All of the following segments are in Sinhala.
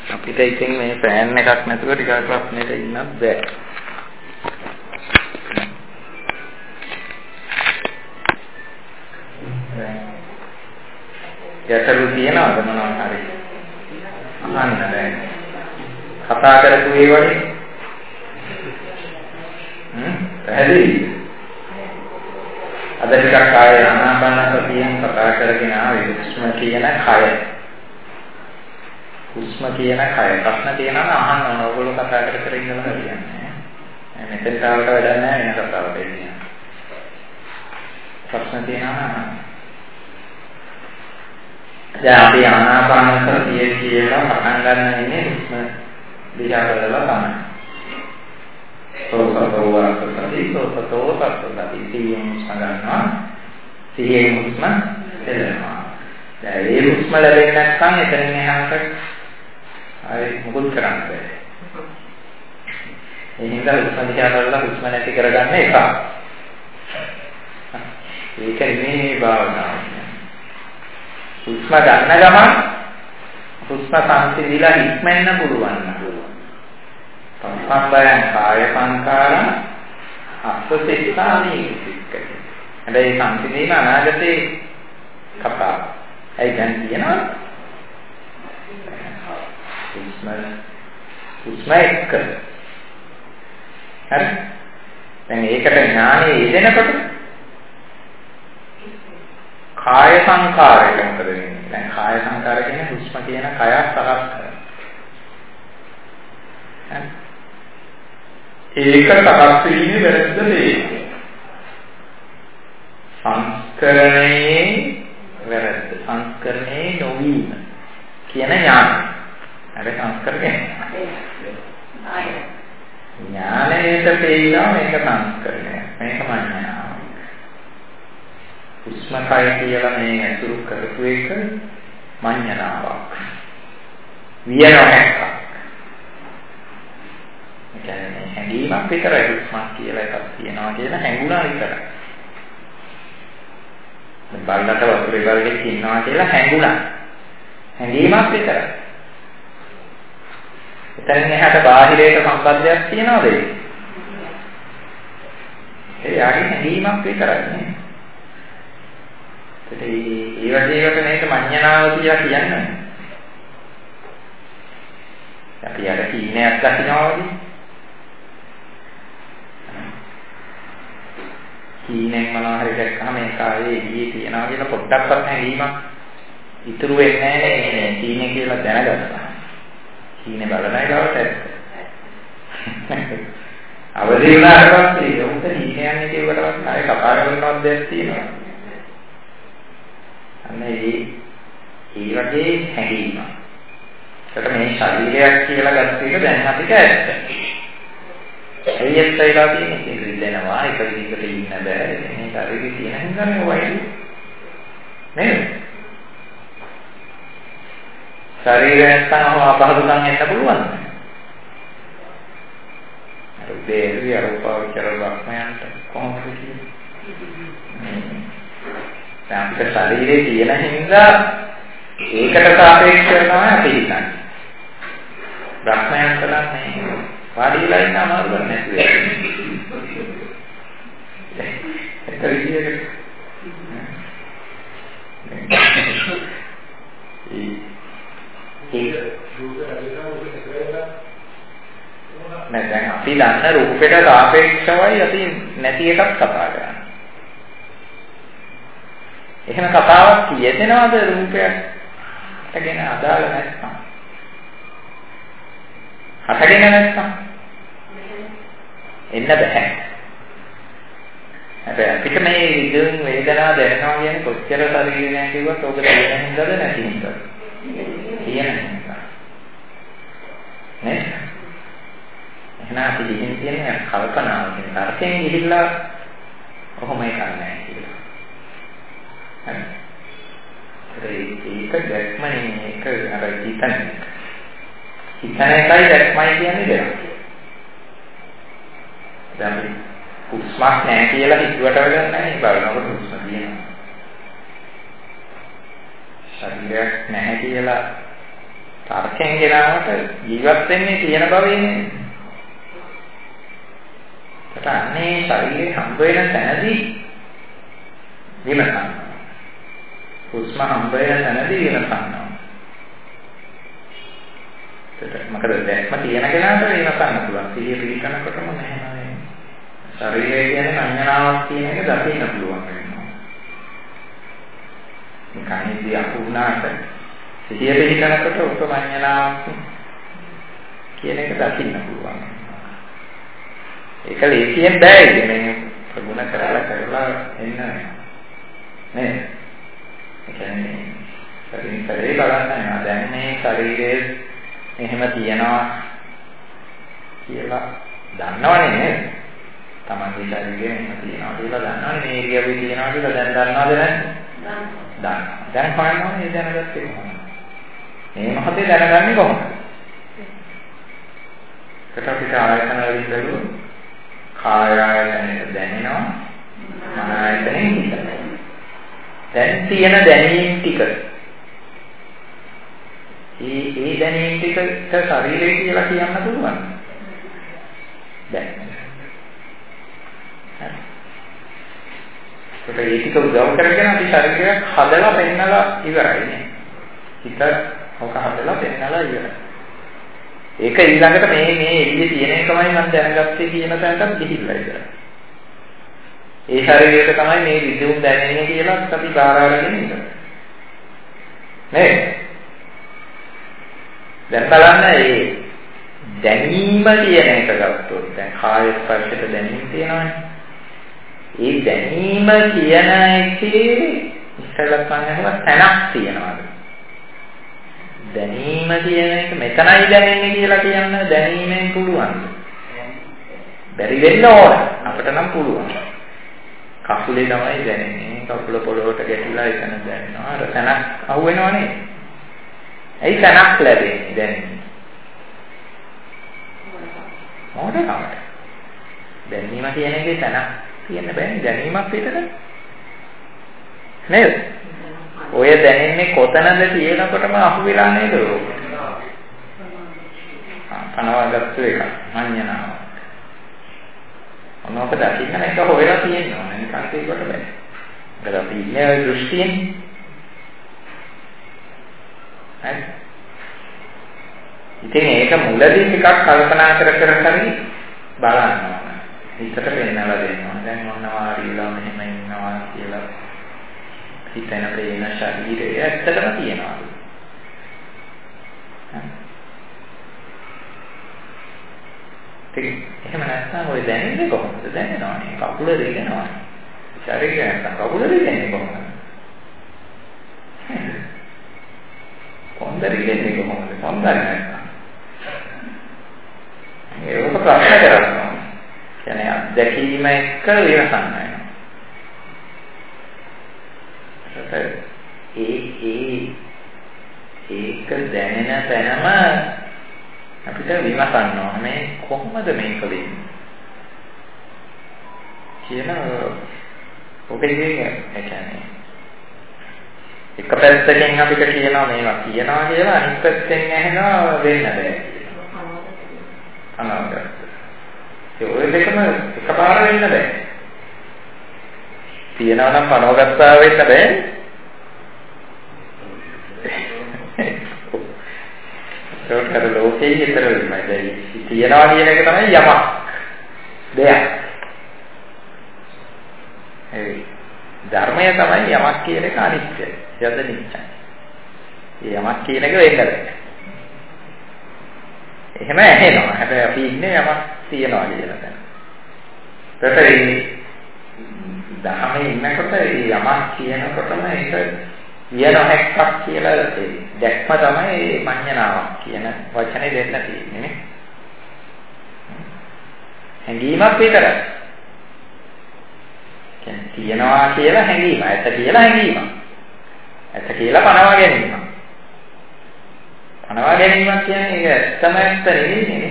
අපිට ඉතින් මේ ෆෑන් එකක් නැතුව ටිකක් රස්නෙට ඉන්නත් බෑ. ගැටලු තියනවද මොනවා හරි? අහන්න බෑ. කතා කරපු ඒ වගේ. පැහැදිලිද? අද ටිකක් ආය ආනාපානසතියෙන් කතා කරගෙන ආවේ හුස්ම කියන කය. හුස්ම කියන කය. ප්‍රශ්න තියෙනවා අහන්න ඕන. ඔයගොල්ලෝ කතා කර ඉඳලා හරියන්නේ. මෙතෙන් තාවට වැඩක් නැහැ වෙන කතාවට එන්නේ. ප්‍රශ්න තියෙනවා. දැන් අපි ආනාපානසතිය කියලා පටන් ගන්න ඉන්නේ හුස්ම දිහා බලලා තමයි. සෝපතෝ වාසසති සෝපතෝ පස්සති සිහියෙන් සංගන්නවා. සිහියෙන් හුස්ම දෙලනවා. දැන් මේ හුස්ම ලැබෙන්නේ නැත්නම් එතනින් එහාට ආයෙ මොකද කරන්න බෑ. ඒ හින්දා හුස්ම දිහා බලලා හුස්ම නැති කරගන්න එක. ඒක නෙමෙයි භාවනාව. හුස්ම ගන්න ගමන් හුස්ම සංසිඳිලා ඉක්මෙන්න පුළුවන් නේද? සංස්කාරයන් කාය සංකාරං අස්සසිතානි සික්කේ. හැබැයි සංසිඳීම අනාගතේ කතාව. ඒ දැන් කියනවා හුස්ම එක්ක. හරි. දැන් ඒකට ඥානෙ යෙදෙනකොට කාය සංකාරයට මොකද වෙන්නේ? දැන් කාය සංකාර කියන්නේ හුස්ම කියන කයක් සකස් කරනවා. ඒක සකස් වීමේ වැරද්ද නෙවෙයි. සංස්කරණයේ වැරද්ද. සංස්කරණයේ නොවීම කියන ඥානය. අර සංස්කරණය. ඥානයට තේිනවා මේක සංස්කරණය. මේක මඤ්ඤණාව. හුස්ම කය කියලා මේ අසුරු කරපු එක මඤ්ඤණාවක්. වියනයක්. ඒ කියන්නේ හැඟීමක් විතරයි හුස්මක් කියලා එකක් තියෙනවා කියලා හැඟුණා විතරයි. බල්ලට වතුරේ බලෙක් ඉන්නවා කියලා හැඟුණා. හැඟීමක් විතරයි. එතනින් එහාට බාහිරයට සම්බන්ධයක් තියනවද ඒක? ඒ යාගේ හැඟීමක් විතරයි නේ. ඒ වගේකට මේක මඤ්ඤණාව කියලා කියන්නේ. අපි අර කීනයක් දකින්නවා වගේ. කීනෙන් මොනවා හරි දැක්කම ඒක ආයේ එළියේ තියනවා කියලා පොඩ්ඩක්වත් හැඟීමක් ඉතුරු වෙන්නේ නැහැ නේ. කීනේ කියලා දැනගත්තා. කීනේ බලනයි ගාවට ඇත්ත. අවදි වුණාට පස්සේ උන්ට කීනේ යන්නේ කියවලවත් ආයේ කතා කරනවත් දෙයක් තියෙනවා. අන්න ඒ වගේ හැඟීමක්. ඒකට මේ ශරීරයක් කියලා ගත්ත එක දැන් අපිට ඇත්ත. එයත් ඒලා තියෙන්නේ ඒක දෙනවා එක විදිහකට ඉන්න බෑ. මේ ශරීරය තියෙන හින්දා මේ වයින් නේද? ශරීරය නැත්නම් අපහසුකම් එන්න පුළුවන්. අර දෙවි අරපාවචර බක්මයන්ට කොහොමද කියන්නේ? අපිට ශරීරයේ තියෙන හින්දා ඒකට සාපේක්ෂව තමයි අපි හිතන්නේ. බ්‍රහ්මයන් කරන්නේ වාඩිලා ඉන්න අමාරු නැති වෙන්නේ. ඒක විදියට දැන් අපි දන්න රූපයට සාපේක්ෂවයි අපි නැති එකක් කතා කරන්නේ. එහෙම කතාවක් කියදෙනවද රූපයට ගැන අදාළ නැත්නම්? හටගෙන නැත්නම් එන්න බෑ. හැබැයි අපිට මේ විඳින වේදනාව දැනෙනවා කියන්නේ කොච්චර ශරීරය නැහැ කිව්වත් ඕක තියෙන හින්දාද නැති හින්දාද? තියෙන හින්දා. නේ? එහෙනම් අපි දිහින් තියෙන කල්පනාවකින් තරකෙන් ගිහිල්ලා කොහොමයි කරන්නේ කියලා. ඒක දැක්මනේ ඒක අර හිතන එකයි දැක්මයි කියන්නේ දෙයක්. දැන් හුස්මක් නැහැ කියලා හිතුවට වැඩක් නැහැ. බලනකොට හුස්ම තියෙනවා. ශරීරයක් නැහැ කියලා තර්කයෙන් ගෙනාවට ජීවත් වෙන්නේ තියෙන බවේ නේ. අනේ ශරීරේ හම්බ වෙන තැනදී විමසන්න. හුස්ම හම්බ වෙන තැනදී විමසන්න. මොකද දැක්ම තියෙන කෙනාට විමසන්න පුළුවන්. සිහිය පිළිකනකොටම නැහැ. ශරීරය කියන්නේ සංඥාවක් කියන එක දකින්න පුළුවන් වෙනවා. කණිදී අකුණාට සිහිය පිළිකනකොට උපමඤ්ඤාවක් කියන එක දකින්න පුළුවන්. ඒක ලේසියෙන් බෑ ඉතින් ප්‍රගුණ කරලා එන්න නේද? ඒ කියන්නේ ශරීරය බලන්න දැන් මේ ශරීරයේ එහෙම තියනවා කියලා දන්නවනේ නේද? තමන්ගේ ශරීරයේ එහෙම තියනවා කියලා දන්නවනේ. මේ ඉරියව්වේ තියනවා කියලා දැන් දන්නවද නැද්ද? දන්නවා. දැන් හොයනවා මේ දැනගත්තේ කොහොමද? මේ මොහොතේ දැනගන්නේ කොහොමද? කට අපිට ආයතන වලින් බැලුවොත් කාය ආයතනෙට දැනෙනවා මන ආයතනෙන් හිතනවා. දැන් තියෙන දැනීම් ටික ඒ දැනීම් ටිකට ශරීරය කියලා කියන්න පුළුවන්. දැන් හරි ඒ ටික උදව් කරගෙන අපි ශරීරයක් හදලා පෙන්නලා ඉවරයි නේ. හිත ඔක හදලා පෙන්නලා ඉවරයි. ඒක ඊළඟට මේ එළියේ තියෙන එකමයි මම දැනගත්තේ කියන තැනට ගිහිල්ලා ඉවරයි. ඒ ශරීරයට තමයි මේ විදුම් දැනෙන්නේ කියලා අපි බාර අරගෙන ඉන්නවා. නේද? දැන් බලන්න මේ දැනීම කියන එක ගත්තොත් දැන් කාය ස්පර්ශයට දැනීම තියෙනවනේ. ඒ දැනීම කියන එකේ ඉස්සෙල්ලා ගන්නකොට තැනක් තියෙනවාද? දැනීම කියන එක මෙතනයි දැනෙන්නේ කියලා කියන්න දැනීමෙන් පුළුවන්ද? බැරි වෙන්න ඕන. අපිට නම් පුළුවන්. කකුලේ තමයි දැනෙන්නේ. කකුල පොළොවට ගැටිලා එතන දැනෙනවා. අර තැනක් අහුවෙනව නේද? ඇයි තැනක් ලැබෙන්නේ දැනෙන්නේ? මොකටද? දැනීම කියන එකේ තැනක් තියෙන්න බෑනේ. දැනීමක් විතර නේද? ඔය දැනෙන්නේ කොතනද කියනකොටම අහුවෙලා නේද? පනවාගත්තු එක මඤ්ඤණාව. මොනවද දකින්න එක හොයලා තියෙනවා. නිකන් ඒකට බෑ. ඒකට අපි ඉන්නේ දෘෂ්ටියෙන්. හරි. ඉතින් ඒක මුලදී ටිකක් කල්පනා කර හරි බලන්න ඕන. හිතට පෙන්නලා දෙනවා. දැන් මොනවා හරිලා මෙහෙම ඉන්නවා කියලා. හිතන ප්‍රේන ශරීරය ඇත්තටම තියෙනවා. එහෙම නැත්නම් ඔය දැනෙන්නේ කොහොමද? දැනෙනවනේ. කකුල දෙගෙනවා. ශරීරය නැත්නම් කකුල දෙන්නේ කොහොමද? කොන්දරි දෙන්නේ කොහොමද? කොන්දරි නැත්නම්. ඒක ප්‍රශ්න කරනවා. කියන්නේ අත්දැකීම එක්ක විරසන්න වෙනවා. ඒක දැනෙන තැනම අපිට විමසන්න ඕනේ මේ කොහොමද මේක වෙන්නේ කියන ඔකේදී ඒ කියන්නේ එක පැත්තකින් අපිට කියනවා මේවා කියනවා කියලා අනිත් පැත්තෙන් ඇහෙනවා වෙන්න බෑ කියලා. අනාගත. ඒ ඔය දෙකම එකපාර වෙන්න බෑ. තියනවා නම් පනවගත්තා වෙන්න බෑ. ඒකට ලෝකේ හිතර වෙන්නේ දැන් තියනවා කියන එක තමයි යමක්. දෙයක්. ඒ ධර්මය තමයි යමක් කියන එක අනිත්‍යයි. යද නිත්‍යයි. ඒ යමක් කියන එක වෙන්න බෑ. එහෙම ඇහෙනවා. හැබැයි අපි ඉන්නේ යමක් තියනවා කියන තැන. ඒකට දහමේ ඉන්නකොට යමක් කියනකොටම ඒක වියනහක්ක් කියලා දැක්ම තමයි මඤ්ඤණාවක් කියන වචනේ දෙන්න තියෙන්නේ. හැඟීමක් විතරයි. කියන්නේ තියනවා කියලා හැඟීම. ඇත්ත කියලා හැඟීම. ඇත්ත කියලා පනවා ගැනීම. පනවා ගැනීමක් කියන්නේ ඒක ඇත්තම ඇත්ත නෙවෙයිනේ.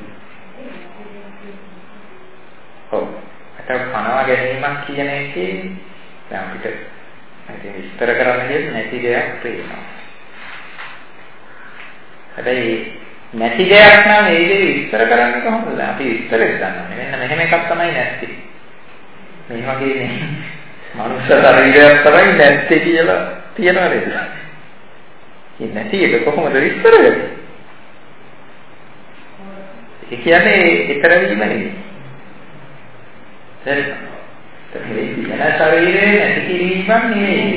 ඔව්. ඒක පනවා ගැනීමක් කියන එකේ දැන් අපිට ඉතින් විස්තර කරන්න දෙයක් නැති දෙයක් තියෙනවා. හැබැයි නැති දෙයක් නම් ඒ දේ විස්තර කරන්නේ කොහොමද? අපි විස්තරයක් ගන්නවා. මෙන්න මෙහෙම එකක් තමයි නැත්තේ. මේ වගේ නේ. මනුෂ්‍ය ශරීරයක් තමයි නැත්තේ කියලා තියනවා නේද? ඒ නැති එක කොහොමද විස්තර වෙන්නේ? ඒ කියන්නේ ඊතර වීම නෙවෙයි. හරි. ඒ කියන ශරීරයේ නැති කිරීමක් නෙවෙයි.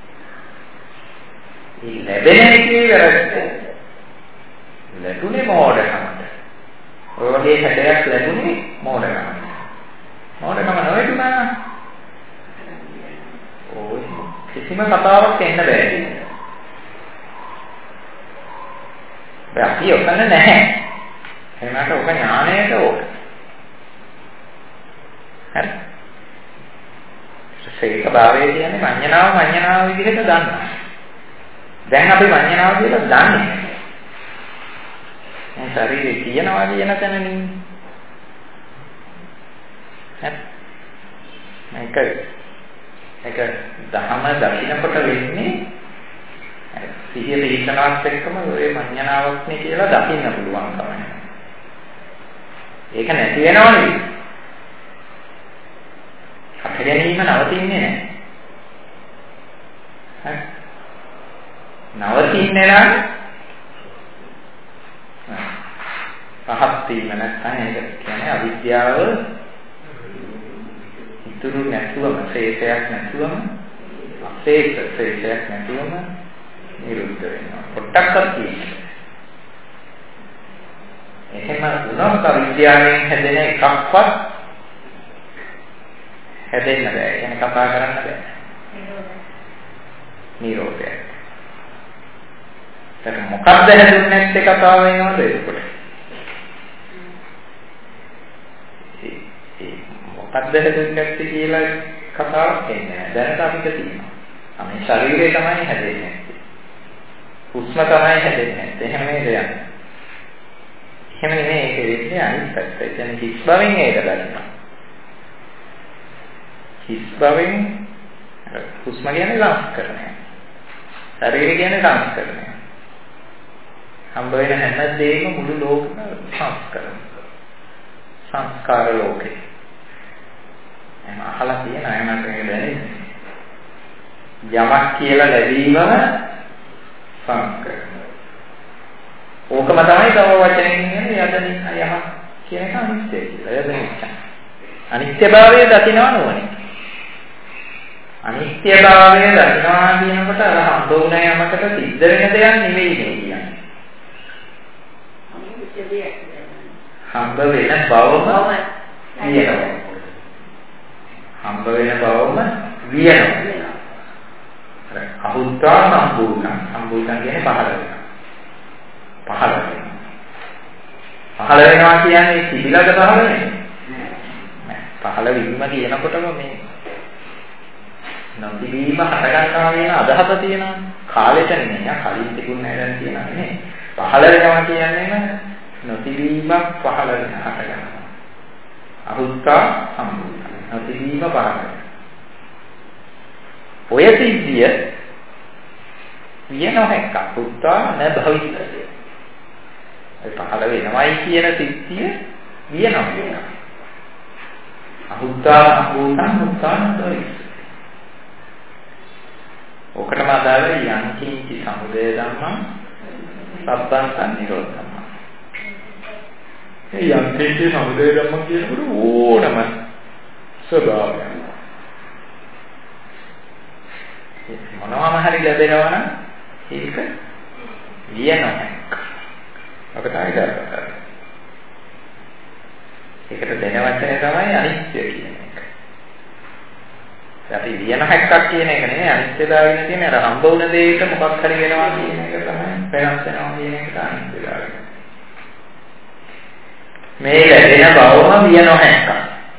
ඒ ලැබෙන එකේ වැරද්ද. ලැබුණේ මොඩකමට. ඔය වගේ හැඩයක් ලැබුණේ මොඩකමට. මොඩකම නොවැදුනා. ඔය කිසිම කතාවක් එන්න බෑ. අපි ඔතන නැහැ. එහෙමකට ඔක ඥාණයට ඕක. හරි. ශේක භාවය කියන්නේ මඤ්ඤණාව විදිහට දන්නවා. දැන් අපි මඤ්ඤණාව කියලා දන්නේ. මේ ශරීරේ තියනවා කියන තැනනේ. හරි. මේක දහම දකින්නකොට වෙන්නේ සිහිය පිළිකනාත් එක්කම ඔය මඤ්ඤණාවක් නේ කියලා දකින්න පුළුවන් තමයි. ඒක නැති වෙනවනේ. හට ගැනීම නවතින්නේ නැහැ. හරි. නවතින්නේ නම් පහත් වීම නැත්නම් ඒක කියන්නේ අවිද්‍යාව ඉතුරු නැතුවම ශේෂයක් නැතුවම ශේෂයක් නැතුවම නිරුද්ධ වෙනවා. පොට්ටක්වත් කියන්නේ. එහෙම වුණොත් අවිද්‍යාවෙන් හැදෙන එකක්වත් හැදෙන්න බෑ. يعني කතා කරන්න බෑ. නිරෝධය. ඒක මොකක්ද හැදුන්නේ නැත්තේ කතාව වෙනවද ඒකට? මොකක්ද හැදුන්නේ නැත්තේ කියලා කතාවක් එන්නේ නැහැ. දැනට අපිට තියෙනවා. මේ ශරීරය තමයි හැදෙන්නේ. හුස්ම තමයි හැදෙන්නේ. එහෙම නේද යන්නේ? එහෙම නෙමෙයි ඒක වෙන්නේ අනිත් පැත්ත. ඒ කියන්නේ හිස් බවෙන් ඒක දකිනවා. හිස් බවෙන් හුස්ම කියන්නේ සංස්කරණය. ශරීරය කියන්නේ සංස්කරණය. හම්බ වෙන හැම දෙයක්ම මුළු ලෝකෙම සංස්කරණය. සංස්කාර ලෝකේ. එහම අහලා තියෙන අය මට ඒක දැනෙන්නේ. යමක් කියලා ලැබීමම සංස්කරණය. ඕකම තමයි තව වචනකින් කියන්නේ යදනින් යමක් කියන එක අනිත්‍යයි කියලා. යදනිච්ච. අනිත්‍යභාවය දකිනවා නෝනේ. අනිත්‍යභාවය දකිනවා කියනකොට අර හම්බ වුණ යමකට සිද්ධ වෙන දෙයක් නෙවෙයි මේ කියන්නේ. හම්බ වෙන බවම වියනවා. හම්බ වෙන බවම වියනවා. අහුත්තා සම්බුද්ධං කියන්නේ පහළ වෙනවා. පහළ වෙනවා. පහළ වෙනවා කියන්නේ සිවිලද පහළ වෙන්නේ? නෑ. පහළ වීම කියනකොටම මේ නොතිබීම හටගන්නවා කියන අදහස තියෙනවා. කාලෙට නෙමෙයි. කලින් තිබුණ නැදන් කියනවා නේ. පහළ වෙනවා කියන්නේ නොතිබීමක් පහළ වෙන හටගන්නවා. අහුත්තා සම්බුද්ධං. නොතිබීම පහළ වෙනවා. ඔය සිද්ධිය වියනොහෙක් අහුත්තා නැභවිතය. ඒ පහළ වෙනවයි කියන සිද්ධිය වියනවා. අහුත්තා අහුත්තානයි. ඔකටම අදාළ යන්කින්චි සමුදය ධම්මං සබ්බං නිරෝධ ධම්මං. ඒ යන්කින්චි සමුදය ධම්මං කියනකොට ඕනම ස්වභාවයක්. මොනවාම හරි ලැබෙනවා නම් ඒක වියනවා. ඔක තමයි කරන්නේ. ඒකට දෙන වචනේ තමයි අනිත්‍ය කියන එක. අපි වියන හැක්කක් කියන එක නෙමෙයි අනිත්‍යතාවය වෙන තියෙන අර හම්බ වුණ දෙයක මොකක් හරි වෙනවා කියන එක තමයි වෙනස් වෙනවා කියන එක අනිත්‍යතාවය. මේ ලැබෙන බවම වියන හැක්කක්.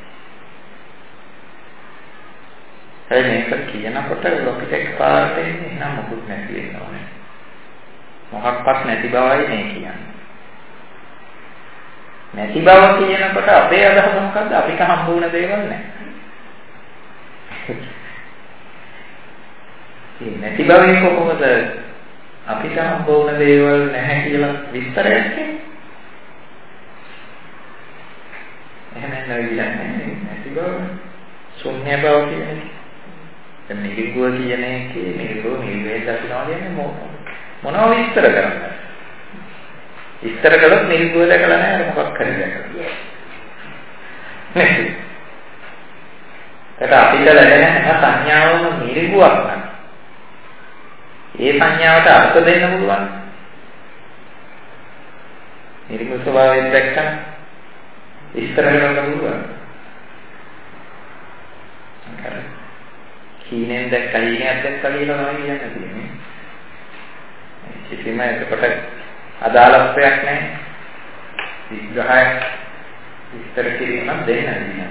ඒ මේක කියනකොට ලොකෙට එකපාරට එන්නේ නම් මොකුත් නැති වෙනවා. මොකක්වත් නැති බවයි මේ කියන්නේ. නැති බව කියනකොට අපේ අදහස මොකද්ද? අපිට හම්බ වුණ දේවල් නැහැ. මේ නැති බවේ කොහොමද අපිට හම්බ වුණ දේවල් නැහැ කියලා විස්තරයක් කියන්නේ. එහෙම නැතිනම් නැති බව ශුන්‍ය බව කියන්නේ. දැන් නිර්ගුව කියන එකේ නිර්ගුව නිර්වේද දක්වනවා කියන්නේ මොනවා විස්තර කරන්නේ? විස්තර කළොත් නිර්ගුව දැකලා නැහැ මොකක් හරි දැකලා. ඒක අපිට ලැබෙන හැම සංඥාවම නිර්ගුවක් නම් ඒ සංඥාවට අර්ථ දෙන්න පුළුවන්. නිර්ගුව ස්වභාවයෙන් දැක්කම විස්තර කරන්න පුළුවන්. කීනෙන් දැක්කා ඊනෙන් දැක්කා කියලා තමයි කියන්නේ. කිසිම එකට අදාළත්වයක් නැහැ. විග්‍රහය විස්තර කිරීම දෙන්න නෑ.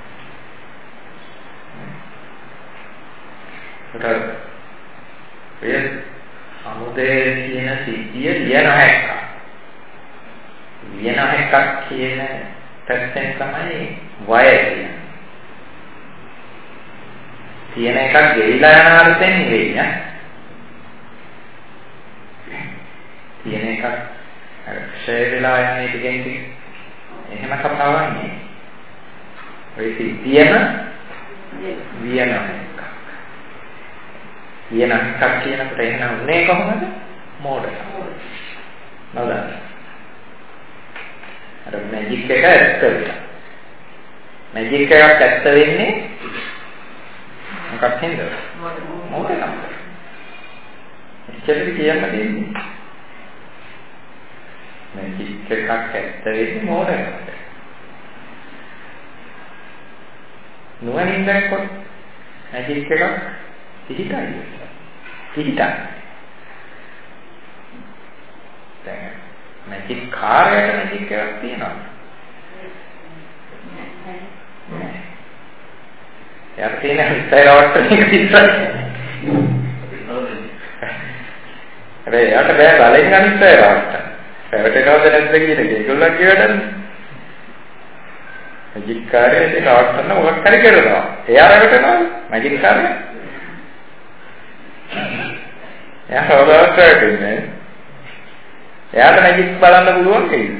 ඒ සමුදේ කියන සිද්ධිය ලියන එකක්. ලියන එකක් කියන පැත්තෙන් තමයි වය කියන්නේ. තියෙන එකක් ගෙවිලා යන අර්ථයෙන් නෙවෙයි නේ. තියෙන එකක් ක්ෂය වෙලා යන එකකින් එහෙම කතාවක් නෙවෙයි. ඔය සිද්ධියම ලියන එකක්. ලියන එකක් කියනකොට එහෙනම් උනේ කොහොමද? මෝඩකම. නේද? අර මැජික් එක ඇත්ත වෙලා. මැජික් එකක් ඇත්ත වෙන්නේ මොකක්ද හින්දාද? මොකක්ද? එච්චරද කියන්න දෙන්නේ. මැජික් එකක් ඇත්ත වෙන්නේ මොකටද? නුවණින් දැක්කොත් මැජික් එකක් පිටිටයි. පිටිටයි. දැන් මැජික් කාර්යයට මැජික් එකක් තියෙනවා. යාර තියෙන ඉස්සරහට මේක විතරයි. යාට බෑ බලෙන් අනිත් ඉස්සරහට. පැවටෙනවද නැද්ද කියන එක ඒගොල්ලෝ කියවදන්නේ. මැජික් කාර්යයේ නවත්තන්න මොකක් හරි කරනවා. එයා රැවටෙනවා මැජික් කාර්යය. එයා හොරවට රැවටෙන්නේ. එයාට මැජික් බලන්න පුළුවන් කීයද?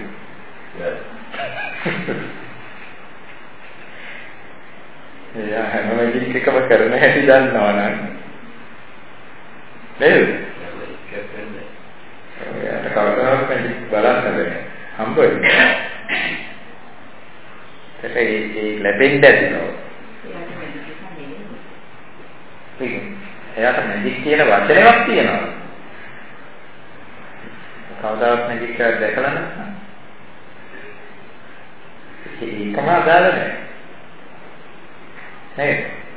එයා හැම මැජික් එකම කරන හැටි දන්නවා නේද? නේද? එයාට කවදාවත් මැජික් බලන්න බැහැ. හම්බ වෙන්නේ. ඒ ලැබෙන්න ඇතිනෝ. එයාට මැජික් කියන වචනයක් තියෙනවා. කවදාවත් මැජික් එකක් දැකලා නැත්නම් ඒකම අදාළ නැහැ. නේද?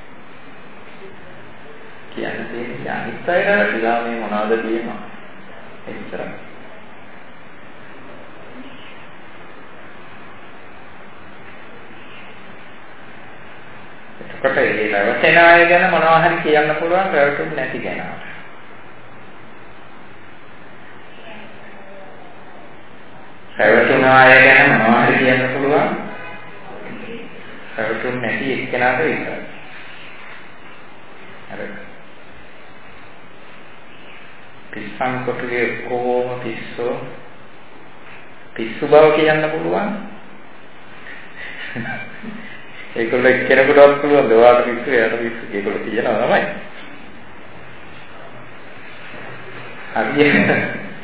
කියන්න තියෙන්නේ අනිත් අයලා කියලා මේ මොනවද කියනවා. එච්චරයි. එතකොට ඒ රැවටෙන අය ගැන මොනවා හරි කියන්න පුළුවන් රැවටුනේ නැති කෙනාට. රැවටුන අය ගැන මොනවා හරි කියන්න පුළුවන් රැවටුනේ නැති එක්කෙනාට විතරයි. අර පිස්සන් කොටුවේ කොහොම පිස්සු බව කියන්න පුළුවන්. ඒකවල එක්කෙනෙකුටවත් පුළුවන් දවාට පිස්සු එයාට පිස්සු ඒකවල කියනවා තමයි. හරියට.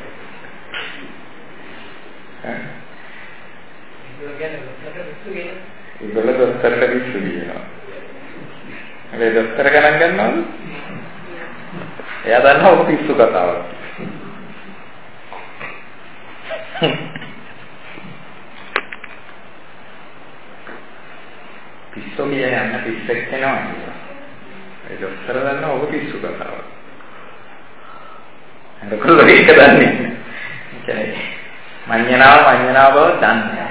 ඒගොල්ලෝ දොස්තරට පිස්සු කියනවා. ඒ දොස්තර ගණන් ගන්නවද? එයා දන්නවා ඔක පිස්සු කතාවක්. පිස්සු කියන්නේ යන්න පිස්සෙක් වෙනවා. ඒ දොස්තර දන්නවා ඔක පිස්සු කතාවක්. ඒකවල ඒක දන්නේ. කියන්නේ මඤ්ඤණාව බව දන්නේ.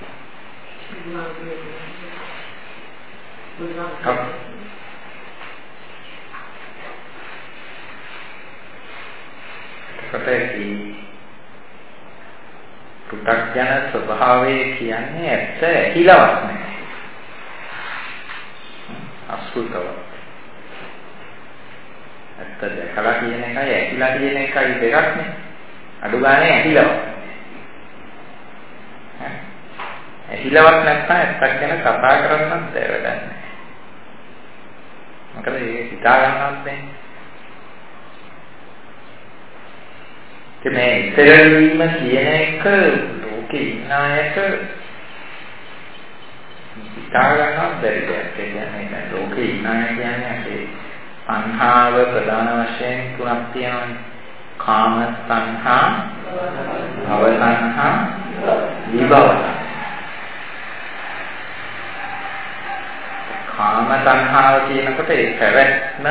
කොටේටි පු탁ජන ස්වභාවය කියන්නේ ඇත්ත ඇහිලවක් නෑ. අසුතව. ඇත්ත දැකලා කියන එකයි ඇහිලා කියන එකයි දෙකක් නේ. අඩු ගානේ ඇහිලවත්. ඇහිලවත් නැත්නම් ඇත්තක් ගැන කතා කරන්නත් බැහැ වැඩක් නැහැ. මොකද ඒක හිතා ගන්නවත් බැහැ. මේ ඉතරවීම කියන එක ලෝකේ ඉන්න අයට හිතා ගන්නවත් බැරි දෙයක්. ඒ කියන්නේ ලෝකේ ඉන්න අය කියන්නේ අපේ සංහාව ප්‍රධාන වශයෙන් තුනක් තියෙනවානේ. කාම සංහා, භව සංහා, විභව. කාම සංහාව කියනකොට ඒ පැවැත්ම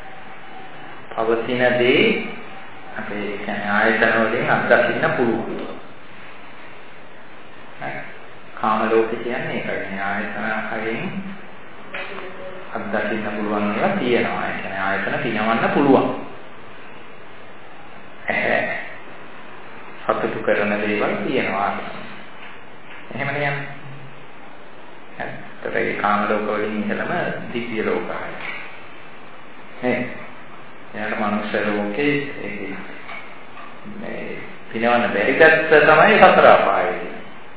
පවතින දේ අපේ කියන්නේ ආයතන වලින් අත්දකින්න පුළුවන්. කාම ලෝකේ කියන්නේ ඒකයි. ආයතන හයෙන් අත්දකින්න පුළුවන් ඒවා තියෙනවා. ඒ කියන්නේ ආයතන පිනවන්න පුළුවන්. සතුටු කරන දේවල් තියෙනවා. එහෙම නේද? ඒ කාම ලෝක වලින් ඉඳලම දිව්‍ය ලෝකයි. එයාට මනුෂ්‍ය ලෝකේ මේ පිනවන්න බැරි පැත්ත තමයි සතර අපායයි.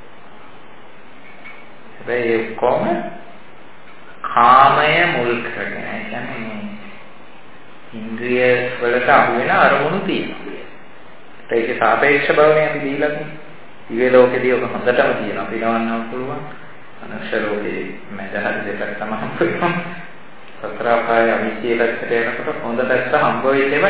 හැබැයි ඒ කොම කාමය මුල් කරගෙන කියන්නේ ඉන්ද්‍රිය වලට අහු වෙන අරමුණු තියෙනවා. ඒකේ සාපේක්ෂ බවනේ අපි දීලා තියෙන්නේ. දිව්‍ය ලෝකෙදී ඔක හොඳටම තියෙනවා. පිනවන්නම පුළුවන්. මනුෂ්‍ය ලෝකේ මැදහත් දෙකක් තමයි පුළුවන්. සතර අපාය අවිචේ පැත්තට යනකොට හොඳ පැත්ත හම්බ වෙන්නේම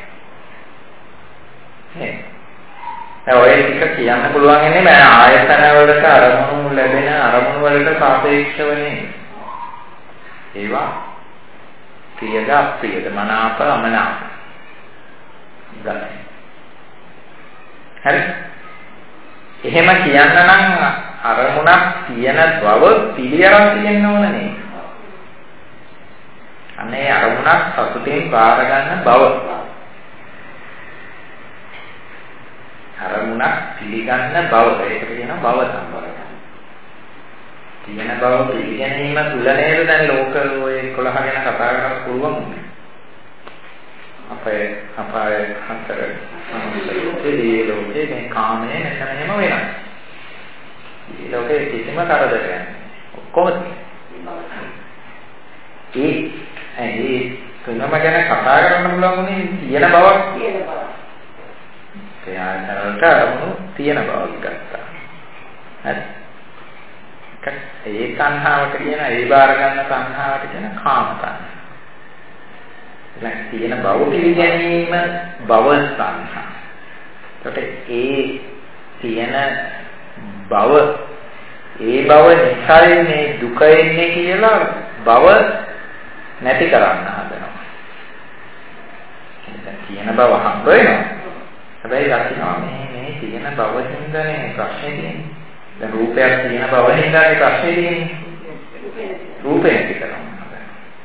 නැහැ. ඔය ටික කියන්න පුළුවන් ඉන්නේ මම ආයතන වලට අරමුණු ලැබෙන අරමුණු වලට සාපේක්ෂව නෙමෙයි. ඒවා ප්‍රියද අප්‍රියද මනාප අමනාප. හරි. එහෙම කියන්න නම් අරමුණක් තියෙන බව පිළිඅරන් තියෙන්න ඕන නේ. අනේ අරමුණක් සතුටින් බාර ගන්න බව. අරමුණක් පිළිගන්න බව. ඒකට කියනවා භව සම්පන්න. තියෙන බව පිළිගැනීම තුල නේද දැන් ලෝක ඔය 11 ගැන කතා කරන්න පුළුවන්. අපේ හතර සම්පූර්ණ ලෝකේ මේ කාමයේ නැතන එහෙම වෙනවා. මේ ලෝකේ කිසිම කරදරයක් නැහැ. ඔක්කොම ඒ තුනම ගැන කතා කරන්න පුළුවන් උනේ තියෙන බවක් තියෙන බව. ඒ ආයතනවලට අරමුණු තියෙන බවක් ගත්තා. හරි. ඒ සංහාවට කියන ඒ බාර ගන්න සංහාවට කියන කාම සංහා. දැන් තියෙන බව පිළිගැනීම භව සංහා. ඒකට ඒ තියෙන බව ඒ බව නිසායි මේ දුක එන්නේ කියලා බව නැති කරන්න හදනවා. දැන් තියෙන බව හම්බ වෙනවා. හැබැයි දකින්නවා මේ තියෙන බව හින්දානේ ප්‍රශ්නේ තියෙන්නේ. දැන් රූපයක් තියෙන බව හින්දානේ ප්‍රශ්නේ තියෙන්නේ. රූපේ නැති කරනවා.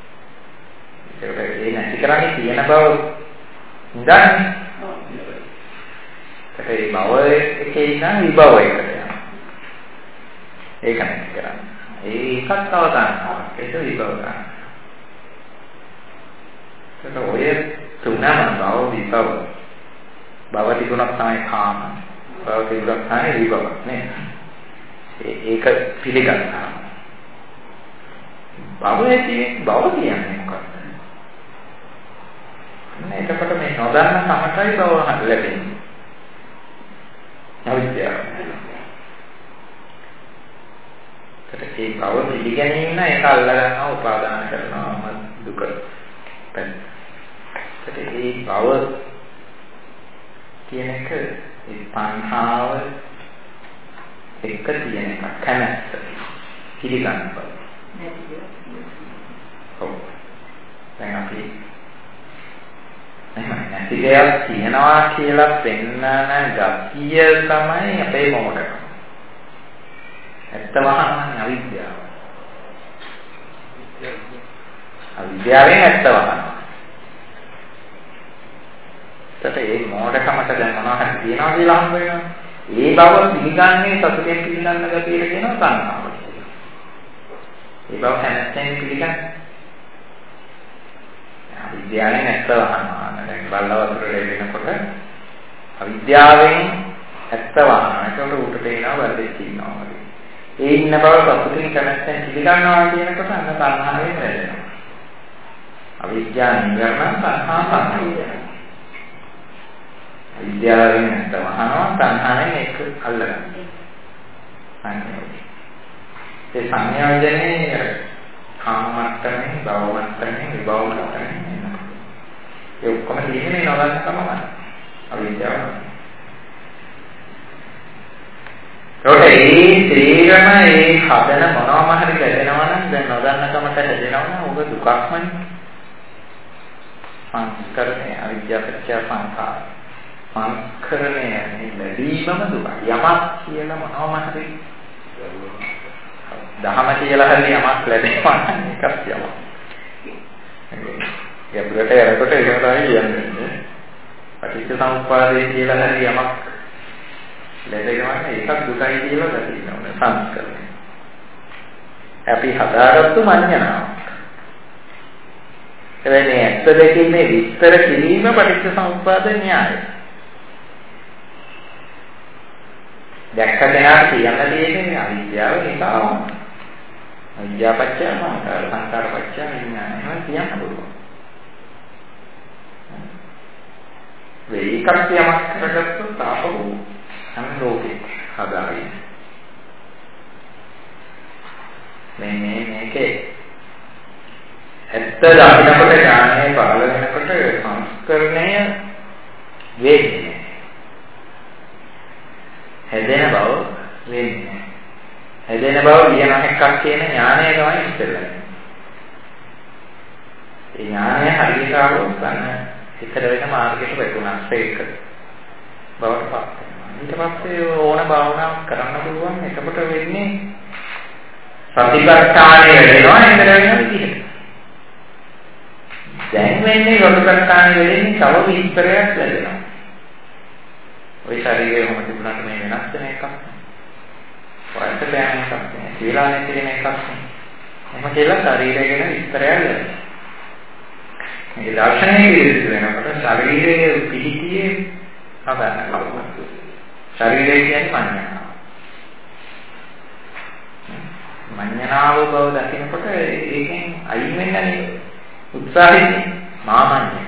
ඒ නැති කරන්නේ තියෙන බව හින්දානේ. ඒ බව එකේ ඉඳන් විභව එකට යනවා. ඒක නැති කරන්නේ. ඒකත් තව ගන්නවා. ඒක විභව ගන්නවා. ඒක ඔය තුනම බව විභව. භව තිබුණක් තමයි කාම. භව තිබුණක් තමයි විභව නේ. ඒක පිළිගන්නවා. භවයේ භව කියන්නේ මොකක්ද? එතකොට මේ නොදන්න සමතයි භව ලැබෙන්නේ. අවිද්‍යාව. ඒ භව පිළිගැනීම නම් ඒක අල්ලා ගන්නවා උපාදාන කරනවා දුක. ඒ භව කියන එක ඒ සංහාව එක තියෙන එක කැමැත්ත පිළිගන්න බව. ඔව්. දැන් අපි නැති දෙයක් තියනවා කියලා පෙන්නන ගතිය තමයි අපේ මොහොතක. ඇත්ත වහන්න අවිද්‍යාව. අවිද්‍යාවෙන් ඇත්ත වහන්න. ඒ මොඩකමට දැන් මොනවා හරි තියනවා කියලා හම්බ වෙනවා. ඒ බව පිළිගන්නේ සතුටෙන් පිළිගන්න ගතියට කියනවා සංහාව කියලා. ඒ බව හැමතැනම පිළිගන්න. විද්‍යාවෙන් ඇත්ත වහනවා. දැන් බල්ලා වතුරට එනකොට අවිද්‍යාවෙන් ඇත්ත වහනවා. ඒකට උඩට එනවා බල්ලෙක් ඉන්නවා වගේ. ඒ ඉන්න බව සතුටින් කැමැත්තෙන් පිළිගන්නවා කියනකොට අන්න තණ්හාවෙන් වැදෙනවා. අවිද්‍යාව නිවර්ණ තණ්හා පහළ. විද්‍යාවෙන් ඇත්ත වහනවා තණ්හාවෙන් එක අල්ලගන්නවා. ඒ සංයෝජනේ කාම මට්ටමේ, භව මට්ටමේ, විභව මට්ටමේ එනවා. ඒ ඔක්කොම තියෙන්නේ නොදන්න කමයි. අවිද්‍යාව. ඒකට තේරම හදන මොනවාම හරි ලැබෙනවා නම් දැන් නොදන්නකමට ලැබෙනවා නම් ඔබ දුකක්මනේ. සංස්කරණය අවිද්‍යාවච්ඡ සංඛාර. සංස්කරණය ලැබීමම දුක. යමක් කියලා මොනවාම හරි දහම කියලා හරි යමක් ලැබෙනවා නම් ඒකත් යමක්. ගැඹුරට යනකොට ඒක තමයි කියන්නේ. පටිච්චසමුප්පාදේ කියලා හරි යමක් ලැබෙනවා නම් ඒකත් දුකයි කියලා දකින්න සංස්කරණය. අපි හදාගත්තු මඤ්ඤණාවක්. එවැනි ඇත්ත දෙකීමේ විස්තර කිරීම පටිච්චසමුප්පාද න්‍යායයි. දැක්ක දෙනාට කියන්න තියෙන්නේ අවිද්‍යාව නිසාම. අවිද්‍යාපච්චය සංඛාර, සංඛාරපච්චය විඥාන. එහෙම කියන්න පුළුවන්. වේකක් යමක් කරගත්තොත් තාපෝ සංලෝකේ හදාගන්න. මේකේ ඇත්ත දකින්නකොට ඥානය පහළ වෙනකොට සංස්කරණය වෙන්නේ. හැදෙන බව වෙන්නේ. හැදෙන බව ලියන එකක් කියන ඥානය තමයි ඉස්සෙල්ලා. ඒ ඥානය හරියට આવොත් ගන්න ඉතර වෙන මාර්ගයට වැටුණා ඒක. බවට පත් වෙනවා. ඊට පස්සේ ඕන භාවනාවක් කරන්න පුළුවන්. එතකොට වෙන්නේ සතිපට්ඨානය වෙනවා නේද වෙන විදිහට. දැන් වෙන්නේ සතිපට්ඨානය වෙන්නේ තව විස්තරයක් ලැබෙනවා. ඔය ශරීරයේ මොකද තිබුණාට මේ වෙනස් වෙන එකක්. වයසට යන එකක් නේ. සීලා නැති වෙන එකක් නේ. එහෙම කියලා ශරීරය ගැන විස්තරයක් ලැබෙනවා. මේ දර්ශනයේ විස්තර වෙනකොට ශරීරයේ පිහිටියේ සාධාරණ කරුණක්. ශරීරය කියන්නේ මඤ්ඤණාව. මඤ්ඤණාව බව දකිනකොට ඒකෙන් අයින් වෙන්නේ උත්සාහයෙන් මාමඤ්ඤය.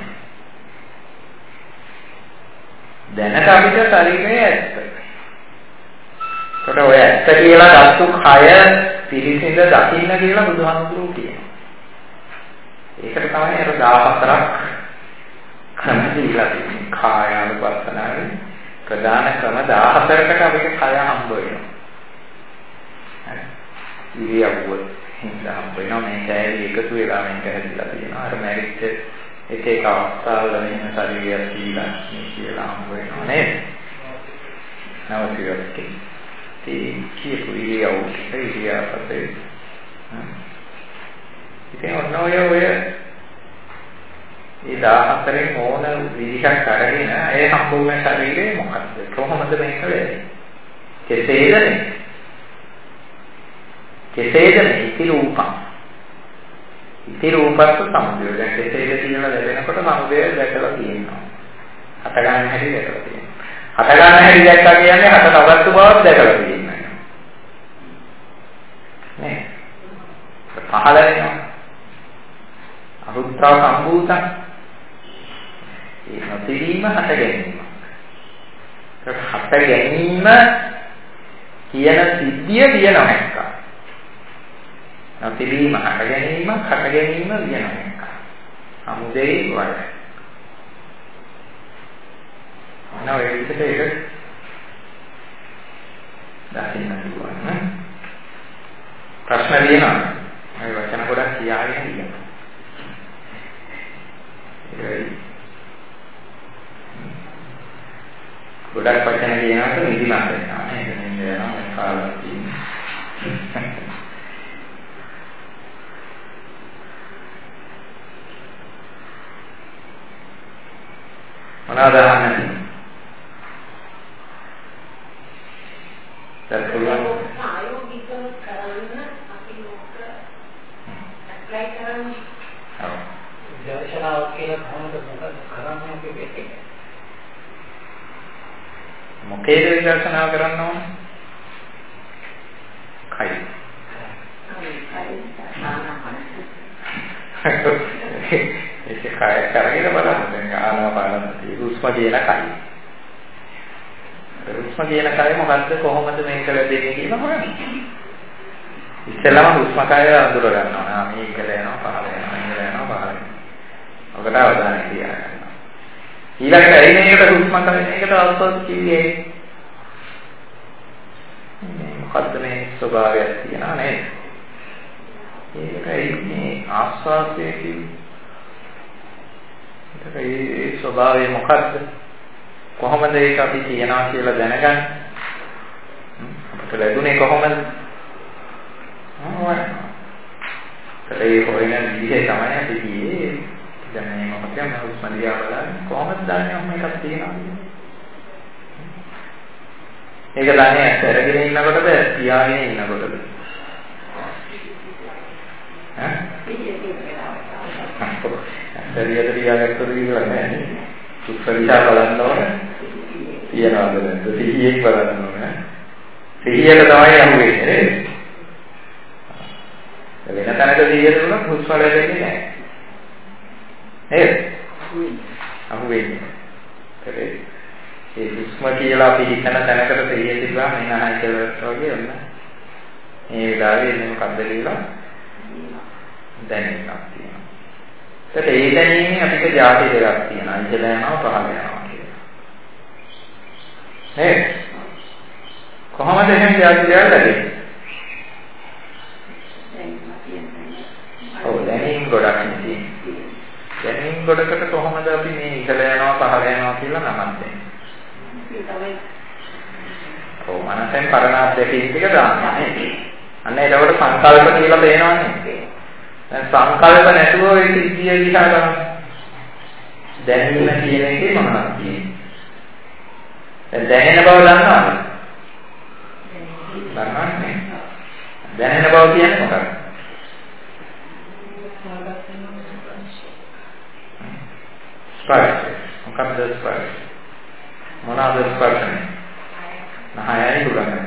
දැනට අපිට ශරීරය ඇත්ත. ඒකට ඔය ඇත්ත කියලා දත්තු කය පිළිසිඳ දකින්න කියලා බුදුහාමුදුරුවෝ කියනවා. ඒකට තමයි අර 14ක් ක්‍රම දීලා තියෙන්නේ. කායානුපස්සනාවේ ප්‍රධාන ක්‍රම 14කට අපිට කය හම්බ වෙනවා. හරි. ඉරියව්ව හින්දා හම්බ වෙනවා. මේ කයයි එකතු වෙලා මේක හැදිලා තියෙනවා. අර මැරිච්ච එක එක අවස්ථාවල වෙන ශරීරය කියලා කියලා හම්බ වෙනවා නේද? නවතියොත් ඒ කියපු ඉරියව්වට ඉතින් ඔය ඒ 14න් ඕන විදිහක් අරගෙන ඒ සම්පූර්ණ ශරීරේ මොකක්ද කොහොමද මේක වෙන්නේ? කෙසේද ඉති රූපං ඉති රූපස්ස සමුදය. දැන් කෙසේද කියලා ලැබෙනකොට සමුදය දැකලා තියෙනවා. හට ගන්න හැටි දැකලා තියෙනවා. හට ගන්න හැටි දැක්කා කියන්නේ හට නවත්තු බවක් දැකලා තියෙනවා. නේ? පහළ වෙනවා. අරුත්‍රා සම්භූතං ඒ නොතිරීම හට ගැනීම. හට ගැනීම කියන සිද්ධිය දිය නොහැක්ක. නොතිරීම හට ගැනීම දිය නොහැක්ක. සමුදේ වල. අනෝ ඒ විදිහට ඒක දකින්න පුළුවන්. ප්‍රශ්න තියෙනවා. මේ වචන ගොඩක් කියාගෙන ඉන්නවා. ගොඩක් වචන කියනකොට නිදිමත වෙනවා නේද? නේද යනවා කාලයක් තියෙනවා. මොනවාද අහන්නේ? දැන් පුළුවන් ආයෝගික කරන්න අපි ලෝක ඇප්ලයි කරන්නේ. ඔව්. විදර්ශනාවක් කියලා කොහොමද කරන්නේ අපි වෙන්නේ? මොකේද විදර්ශනාව කරන්න ඕන? කයි. ඒක කය කරගෙන බලන්න. දැන් ආනාපාන හුස්ම කියන කයි. හුස්ම කියන කය මොකද්ද කොහොමද මේක ලැබෙන්නේ කියලා හොයන්න. ඉස්සෙල්ලාම හුස්ම කය අඳුර ගන්නවා. මේක යනවා පහළ යනවා ඉඳලා යනවා පහළ යනවා. ඔකට අවධානය තියාගන්න. ඊළඟට ඇයි මේකට හුස්ම කය මේකට අවශ්‍ය කිව්වේ? මොකද්ද මේ ස්වභාවයක් තියනවා නේද? ඒකයි මේ ආස්වාදයේ කිව්වේ. ඒ ස්වභාවය මොකද්ද? කොහොමද ඒක අපි තියනවා කියලා දැනගන්නේ? අපිට ලැබුණේ කොහොමද? ඒ හොයන විදිහේ තමයි අපි කියේ. දැන් මේ මොකක්ද මම හුස්ම දිහා බලන්නේ කොහොමද දන්නේ මේකක් තියෙනවා කියන්නේ? ඒක දන්නේ ඇතරගෙන ඉන්නකොටද පියාගෙන ඉන්නකොටද? ඈ? ඇතරියට පියාගත්තොත් කියලා නෑ. සුප්පරිසා බලන්න ඕනේ. තියනවාද නැද්ද? සිහියෙන් බලන්න ඕනේ. සිහියට තමයි අහුවෙන්නේ නේද? වෙන තැනක සිහියට දුන්නොත් හුස්ම ලැබෙන්නේ නැහැ. නේද? අහුවෙන්නේ. ඒ හුස්ම කියලා අපි හිතන තැනකට සිහිය තිබ්බම එනහයි කියලා වගේ ඔන්න. මේ වෙලාවේ එන්නේ මොකද්ද කියලා දැනෙන්නක් තියෙනවා. ඒකට ඒ දැනීමේ අපිට જાති දෙකක් තියෙනවා. ඉඳලා යනවා පහළ යනවා කියලා. නේද? කොහොමද එහෙම જાති දෙකක් ලැබෙන්නේ? ඔව් දැනීම් ගොඩක් නෙදී. දැනීම් ගොඩකට කොහොමද අපි මේ ඉඳලා යනවා පහළ යනවා කියලා නමක් දෙන්නේ? ඔව් මනසෙන් පරණාත් දෙකකින් ටික දානවා නේද? අන්න ඒකට සංකල්ප කියලා පේනවනේ. දැන් සංකල්ප නැතුව ඒ සිද්ධිය දිහා බලන්න. දැනීම කියන එකේ මොනවද කියන්නේ? දැන් දැනෙන බව දන්නවද? දන්නවනේ. දැනෙන බව කියන්නේ මොකක්ද? ස්පර්ශ. මොකක්ද ස්පර්ශ? මොනවාද ස්පර්ශනේ? නහයයි දුරන්නේ.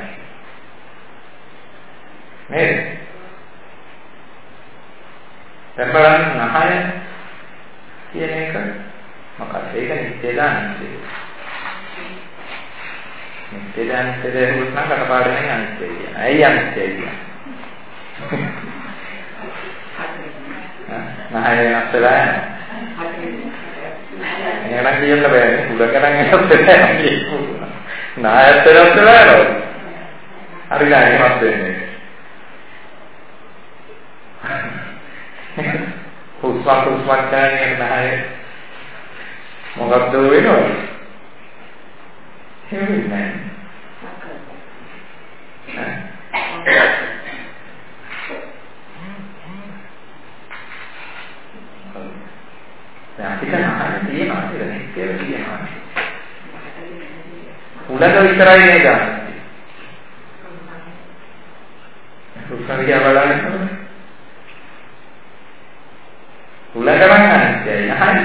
නේද? දැන් බලන්න නහය කියන එක මොකක්ද? ඒක නිත්‍යදානිත්‍ය. නිත්‍යදානිත්‍ය දෙහුත් නම් කටපාඩමෙන් අනිත්‍ය කියන. ඇයි අනිත්‍ය කියන්නේ? නහය වෙනස්ලා යනවා. එහෙනම් කියන්න බෑනේ. උඩකරන් එනත් බෑනේ. නායත් වෙනස්ලා යනවා. හරි නෑ එහෙමත් වෙන්නේ. හුස්ම ගන්න නැහැ. මොකක්ද වෙනවද? එහෙමයි. දැන් අපිට නහර තියෙනවා කියලා කියනවා. උඩක විතරයි නේද? හුස්ම දිහා බලන්න. උලකරන් අනිත්‍යයි නහයි.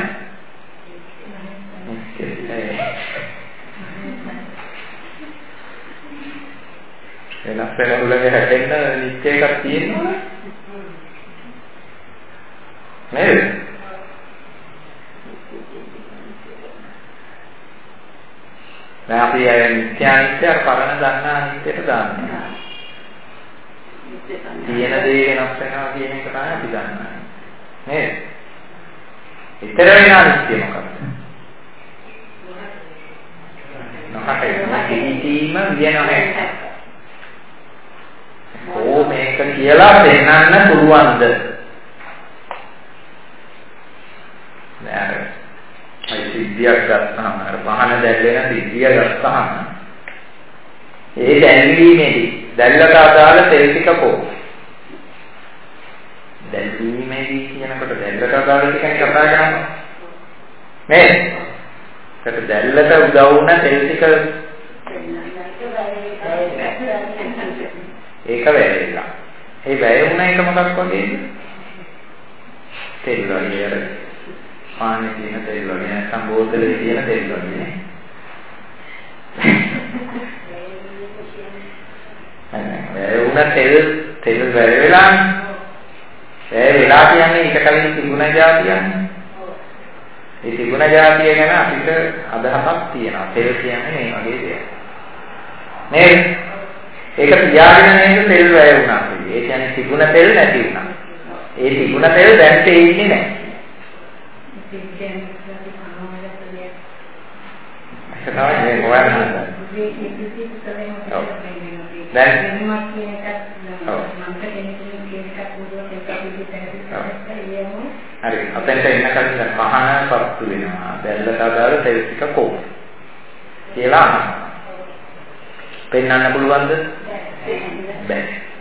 එනස් වෙන උලගේ හැදෙන්න නිත්‍ය එකක් තියෙනවා නේද? දැන් අපි නිත්‍ය අනිත්‍ය පරණ දන්නා අනිත්‍යට දානවා. තියෙන දේ වෙනස් වෙනවා කියන එක තමයි අපි දන්නේ. නේද? ඊතර වෙන අනිත්‍ය මොකක්ද? නොකටීම වියනනේ. ඕ මේක කියලා දෙන්නන්න පුළුවන්ද? නෑ. ඒ සිද්ධියක් ගත්තාම අර පහන දැල්ලෙන සිද්ධිය ගත්තාම ඒ දැල්වීමේදී දැල්ලට අදාළ තෙල් ටික කොහොමද? දැල්වීමේදී කියනකොට දැල්ලට අදාළ ටිකක් කතා කරනවා. නේද? ඒකට දැල්ලට උදව් වුණ තෙල් ටික ඒක වැයෙලා. ඒ වැය වුණ එක මොකක් වගේද? තෙල් වගේ අර පානේ තියෙන තෙල් වගේ නැත්නම් බෝතලේ තියෙන තෙල් වගේ. උන තෙල් වැය වෙලානේ. වැය වෙලා කියන්නේ ඊට කලින් තිබුණ જાතියන්නේ. ඒ තිබුණ જાතිය ගැන අපිට අදහසක් තියෙනවා. තෙල් කියන්නේ මේ වගේ දෙයක්. නේද? ඒක තියාගෙන නේද තෙල් වැය වුණා. ඒ කියන්නේ තිබුණ තෙල් නැති වුණා. ඒ තිබුණ තෙල් දැන් තේින්නේ නැහැ. ඒක තමයි හොයන්න. දැන් හරි අපෙන්ට එන්න කලින් මහාන පත්තු වෙනවා. දැල්ලට අදාළ තෙල් ටික කොහොමද කියලා අහනවා. පෙන්වන්න පුළුවන්ද? බැහැ.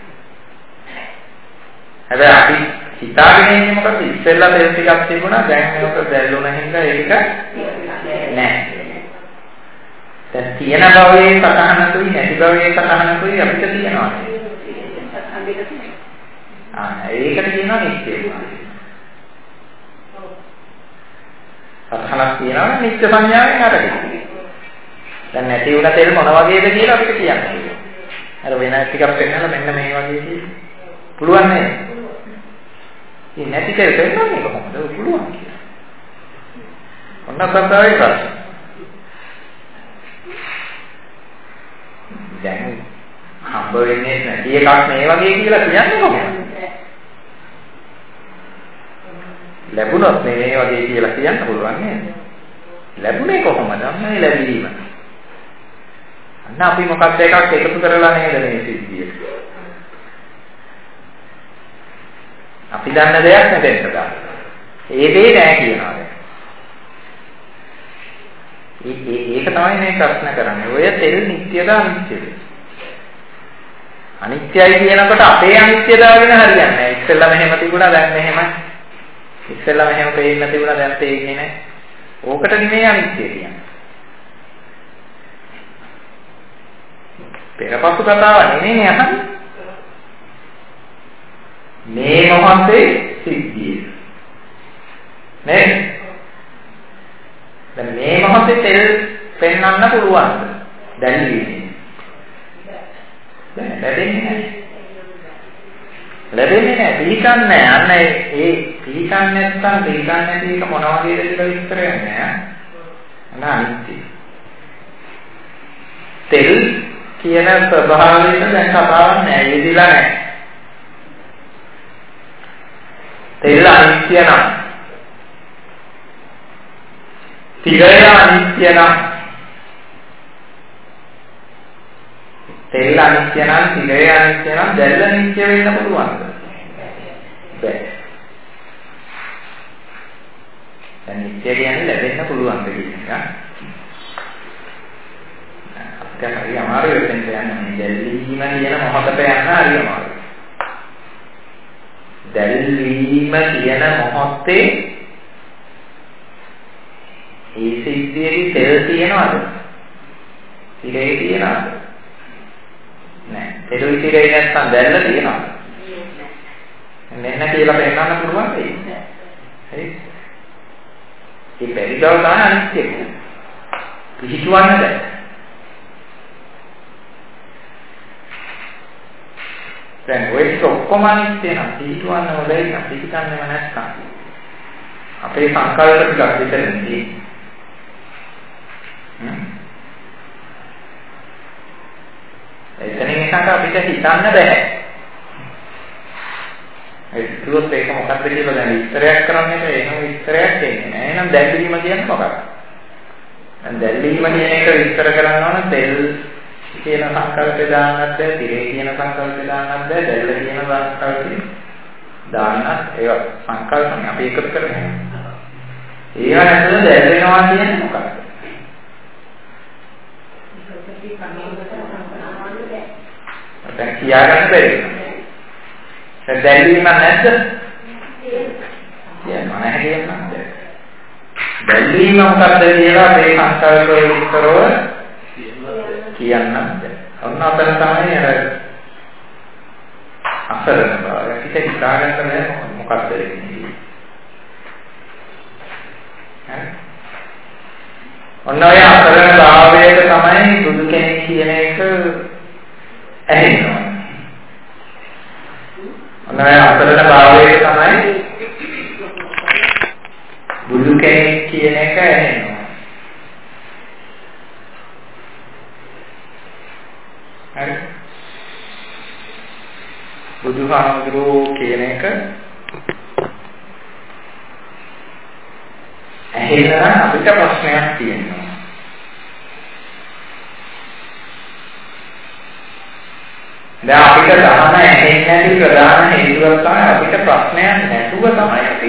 හැබැයි අපි හිතාගෙන ඉන්නේ මොකද? ඉස්සෙල්ලා තෙල් ටිකක් තිබුණා දැන් මේක දැල්ලුණ හින්දා ඒක නැහැ. දැන් තියෙන භවයේ සතහනකුයි නැති භවයේ සතහනකුයි අපිට තියෙනවා. ඒකට කියනවා නිත්‍යයි. සතහනක් තියෙනවා නිත්‍ය සංඥාවෙන් අරගෙන. දැන් නැති වුණ තෙල් මොන වගේද කියලා අපිට කියන්න පුළුවන්. අර වෙන ටිකක් පෙන්නලා මෙන්න මේ වගේ කියලා. පුළුවන් නේද? මේ නැති තෙල් පෙන්නන්නේ කොහොමද? පුළුවන් කියලා. ඔන්න සත්‍යයි ප්‍රශ්න. දැන් හම්බ වෙන්නේ නැති එකක් මේ වගේ කියලා කියන්නේ කොහොමද? ලැබුණොත් මේ වගේ කියලා කියන්න පුළුවන් නේද? ලැබුණේ කොහොමද? අන්නේ ලැබීම. අන්න අපි මොකක්ද එකක් එකතු කරලා නේද මේ සිද්ධිය. අපි දන්න දෙයක් නැදෙන්න ගන්න. ඒ දේ නෑ කියනවා. ඒක තමයි මේ ප්‍රශ්න කරන්නේ. ඔය තෙල් නිට්ටයද අනිත්‍යද? අනිත්‍යයි කියනකොට අපේ අනිත්‍යතාව ගැන හරියන්නේ නැහැ. ඉස්සෙල්ලා මෙහෙම තිබුණා දැන් මෙහෙමයි. ඉස්සෙල්ලා මෙහෙම පේන්න තිබුණා දැන් පේන්නේ නැහැ. ඕකට නෙමෙයි අනිත්‍ය කියන්නේ. පෙරපසු කතාව නෙමෙයි අහන්නේ. මේ මොහොතේ සිද්ධිය. නේද? දැන් මේ මොහොතේ තෙල් පෙන්වන්න පුළුවන්ද? දැල්වීමේ. දැන් ලැබෙන්නේ නැහැ. ලැබෙන්නේ නැහැ. පිළිගන්නේ නැහැ. අන්න ඒ පිළිගන්නේ නැත්නම් පිළිගන්නේ නැති එක මොන වගේද කියලා විස්තරයක් නැහැ. අන්න අනිත්‍ය. තෙල් කියන ස්වභාවයෙන් දැන් කතාවක් නැහැ. යෙදිලා නැහැ. තෙල් අනිත්‍ය නම් තිරය අනිත්‍ය නම් තෙල් අනිත්‍ය නම් තිරය අනිත්‍ය නම් දැල්ල නිත්‍ය වෙන්න පුළුවන්ද? බැහැ. දැන් නිත්‍ය කියන්නේ ලැබෙන්න පුළුවන්ද කියන එක. අපිට හරි අමාරු වෙන්නේ දැල්ලීම කියන මොහොතට යන්න හරි අමාරුයි. දැල්වීම කියන මොහොතේ ඒ සිද්ධියේදී තෙල් තියනවද? තිරේ තියනවද? නෑ. තෙලුයි තිරේ නැත්නම් දැල්ල තියනවද? මෙන්න කියලා පෙන්නන්න පුළුවන් දෙයක්. හරි. මේ පරිදව තමයි අනිත්‍ය කියන්නේ. පිහිටවන්න බෑ. දැන් ඔය ඔක්කොම අනිත්‍ය නම් පිහිටවන්න හොඳයි නම් පිහිටන්නේම නැත්නම් අපේ සංකල්ප ටිකක් විතරනේ. එතනින් එකකට අපිට හිතන්න බෑ. ඒකත් ඒක මොකක්ද කියලා දැන් විස්තරයක් කරන්නට එහෙම විස්තරයක් දෙන්නේ නෑ. එහෙනම් දැල්වීම කියන්නේ මොකක්ද? දැන් දැල්වීම කියන එක විස්තර කරනවා නම් තෙල් කියන සංකල්පේ දාන්නත් බෑ, තිරේ කියන සංකල්පේ දාන්නත් බෑ, දැල්ල කියන සංකල්පේ දාන්නත් ඒවා සංකල්පනේ අපි එකතු කරන්නේ. ඒවා නැතුව දැල්වෙනවා කියන්නේ මොකක්ද? දැන් කියාගන්න බැරි. දැන් දැල්වීම නැද්ද? කියනවා නැහැ කියන්නත්. දැල්වීම මොකක්ද කියලා මේ සංකල්පයේ විස්තරව කියන්නත්. ඔන්න අපතන තමයි අර අසරණ බව. පිට හිතාගන්න බෑ මොකක්ද කියන්නේ. ඔන්න ඔය අතරන භාවයට තමයි බුදු කෙනෙක් කියන එක ඇහෙනවා. ඔන්න ඔය අතරන භාවයට තමයි බුදු කෙනෙක් කියන එක ඇහෙනවා. හරි. බුදුහාමුදුරුවෝ කියන එක ඇහෙනවා අපිට ප්‍රශ්නයක් තියෙනවා. දැන් අපිට ධර්ම ඇහෙන්නේ නැති ප්‍රධාන හේතුව තමයි අපිට ප්‍රශ්නයක් නැතුව තමයි අපි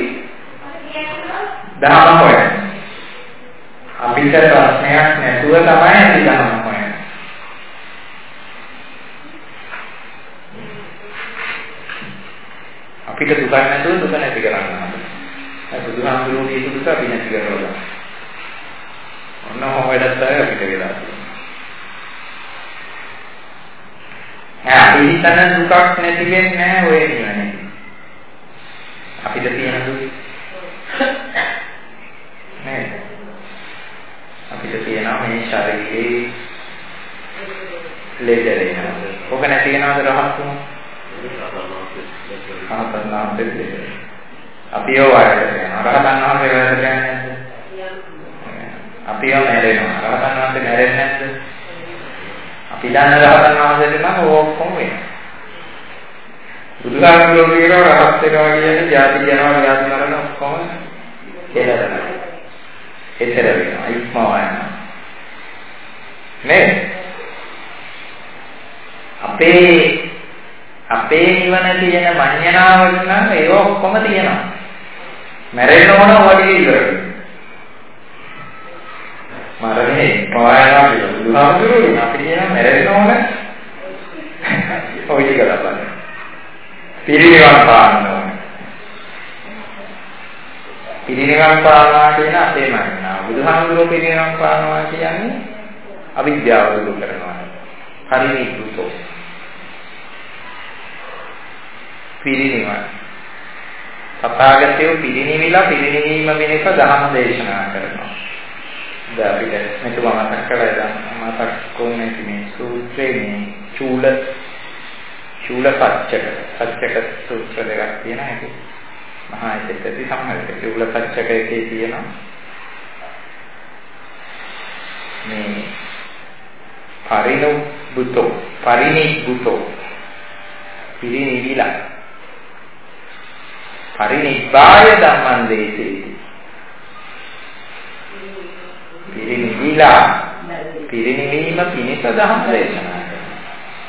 ධර්ම හොයන්නේ. අපිට ප්‍රශ්නයක් නැතුව තමයි අපි ධර්ම හොයන්නේ. අපිට දුක නැතුව දුක නැති කරන්න. බුදුහාමුදුරුවෝ කියපු දුක අපි නැති කරනවා. ඔන්න හොයඩත් තමයි අපිට වෙලා තියෙන්නේ. අපි හිතන දුකක් නැති වෙන්නේ නැහැ ඔය නිවනේ. අපිට තියෙන දුක නේද? අපිට තියෙනවා මේ ශරීරේ ලෙඩ වෙනවා. ඔක නැති වෙනවද රහත් වුණා? අපි යෝ වයසට යනවා. රහතන් වහන්සේ වයසට යන්නේ නැද්ද? අපි යෝ මැරෙනවා. රහතන් වහන්සේ මැරෙන්නේ නැද්ද? අපි දන්න රහතන් වහන්සේට නම් ඔක්කොම වෙනවා. බුදුහාමුදුරුවෝ කියනවා රහත් වෙනවා කියන්නේ ජාති ජනවල ජාති මරණ ඔක්කොම කියලා තමයි. ඒතර වෙනවා. ඉක්මවා යනවා. නේද? අපේ නිවන තියෙන මඤ්ඤණාවට නම් ඒක ඔක්කොම තියෙනවා. මැරෙන්න ඕන වඩේ ඉවරයි. මරණේ පායනවා කියලා බුදුහාමුදුරුවෝ අපි කියන මැරෙන්න ඕන ඔය ටික ලබන්න. පිරිනිවන් පාන්න ඕන. පිරිනිවන් පානවා කියන අපේ මඤ්ඤණාව. බුදුහාමුදුරුවෝ පිරිනිවන් පානවා කියන්නේ අවිද්‍යාව දුරු කරනවා. පරිනිබ්බුතෝ. පිරිනිවන්. සතාගතයෝ පිරිනිවිලා පිරිනිවීම වෙන එක ධර්ම දේශනා කරනවා. දැන් අපිට මෙතුමා මතක් කරලා දැන් මතක් කොන්නේ මේ සූත්‍රයේ මේ චූල සත්‍යක සූත්‍ර දෙකක් තියෙනවා. ඒක මහා ඉතිපති සම්හාරක චූල සත්‍යකයේ තියෙනවා. මේ පරිනිබ්බුතෝ පිරිනිවිලා පරිනිබ්බාය ධම්මං දේසේති. පිරිනිවිලා පිරිනිවීම පිණිස ධම්ම දේශනා කරනවා.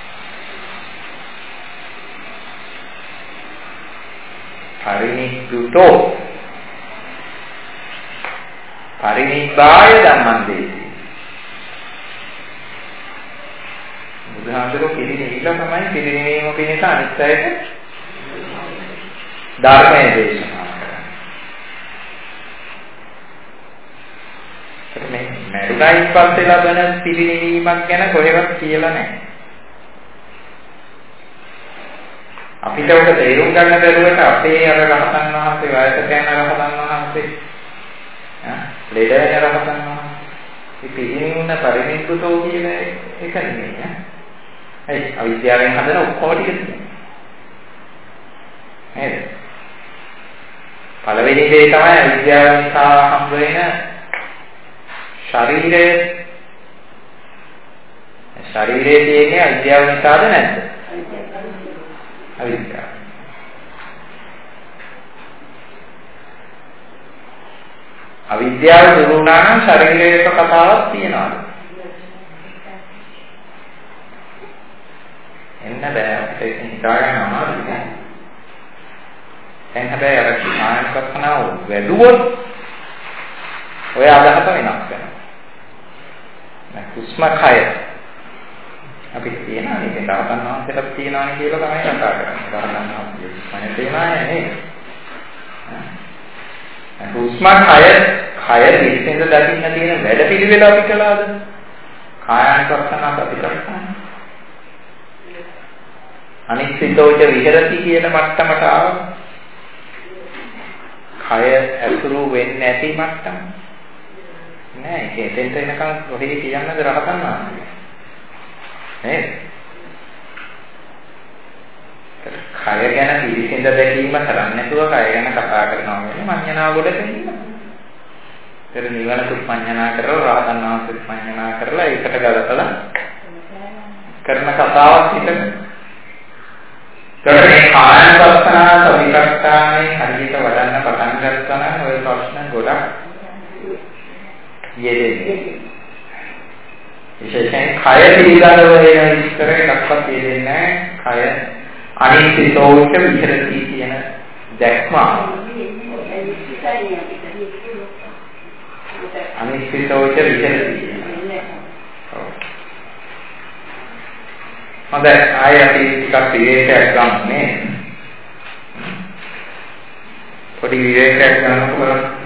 පරිනිබ්බුතෝ පරිනිබ්බාය ධම්මං දේසේති. බුදුහාමුදුරුවෝ පිරිනිවිලා තමයි පිරිනිවීම පිණිස අනිත් අයට ධර්මයේ දේශනා කරන්නේ. මේ මරුණයින් පස්සේ ලබන පිරිනිවීමක් ගැන කොහෙවත් කියලා නැහැ. අපිට උඩ තේරුම් ගන්න බැරුවට අපේ අර රහතන් වහන්සේ වයසට යන රහතන් වහන්සේ ලෙඩ වෙන රහතන් වහන්සේ පිරිනිවුණ පරිනිබ්බුතෝ කියන එක නෙමෙයි. ඒ අවිද්‍යාවෙන් හදන ඔක්කොම ටික තියෙනවා. නේද? පළවෙනි දේ තමයි අවිද්‍යාව නිසා හම්බ වෙන ශරීරයේ තියෙන අවිද්‍යාව නිසාද නැද්ද? අවිද්‍යාව. අවිද්‍යාව දුරු වුණා නම් ශරීරයක කතාවක් තියෙනවා. එන්න බෑ අපිට හිතාගන්න අමාරුයි නේද? දැන් හැබැයි අර මානසිකව වැදුවොත් ඔය අදහස වෙනස් වෙනවා. හුස්ම කය අපි කියනවා මේක දාතන් වහන්සේට තියනවානේ කියලා තමයි කතා කරන්නේ. දාතන් වහන්සේ මම තේමානේ නේද? හුස්ම කය විශ්ින්ද දකින්න තියෙන වැඩ පිළිවෙල අපි කළාද? කායानुපස්සන අපි කරා. අනිත්‍යෝච විහෙරති කියන මට්ටමට ආව. කය ඇසුරු වෙන්නේ නැති මට්ටම. නෑ ඒකෙන්ට එනකන් කොහේ කියන්නද රහතන් වහන්සේ නේද? කය ගැන පිළිසිඳ දැකීම කරන්නේ නැතුව කය ගැන කතා කරනවා කියන්නේ මඤ්ඤණා ගොඩක ඉන්නවා. ඒතර නිවන කුප්පඤ්ඤණා කරලා රහතන් වහන්සේ කුප්පඤ්ඤණා කරලා ඒකට ගලපලා කරන කතාවක් හිතන්න. ඒතර මේ කායනපස්සනා සවිකර්තානේ හරියට වඩන්න පටන් ගත්තා නම් ඔය ප්‍රශ්න ගොඩක් යෙදෙන්නේ. විශේෂයෙන් කය පිළිබඳව වෙන විස්තර එකක්වත් යෙදෙන්නේ නැහැ. කය අනිත්‍යෝච විහෙරති කියන දැක්ම. අනිත්‍යෝච විහෙරති. හොඳයි ආයෙ අපි ටිකක් විවේකයක් ගන්න නේ. පොඩි විවේකයක් ගන්නකොට